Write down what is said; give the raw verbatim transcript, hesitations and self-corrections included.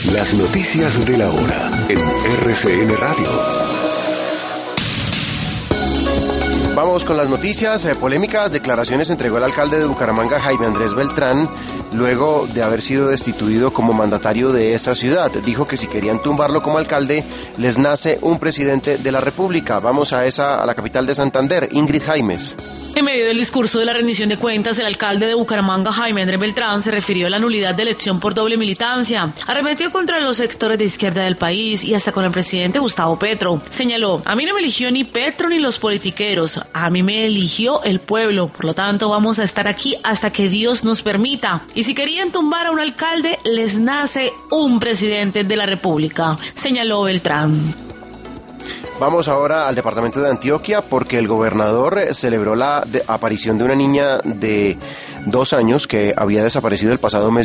Las noticias de la hora en R C N Radio. Vamos con las noticias. Eh, polémicas declaraciones entregó el alcalde de Bucaramanga, Jaime Andrés Beltrán, luego de haber sido destituido como mandatario de esa ciudad. Dijo que si querían tumbarlo como alcalde, les nace un presidente de la República. Vamos a esa, a la capital de Santander, Ingrid Jaimes. En medio del discurso de la rendición de cuentas, el alcalde de Bucaramanga, Jaime Andrés Beltrán, se refirió a la nulidad de elección por doble militancia. Arremetió contra los sectores de izquierda del país y hasta con el presidente Gustavo Petro. Señaló: a mí no me eligió ni Petro ni los politiqueros, a mí me eligió el pueblo. Por lo tanto, vamos a estar aquí hasta que Dios nos permita. Y si querían tumbar a un alcalde, les nace un presidente de la República, señaló Beltrán. Vamos ahora al departamento de Antioquia porque el gobernador celebró la aparición de una niña de dos años que había desaparecido el pasado mes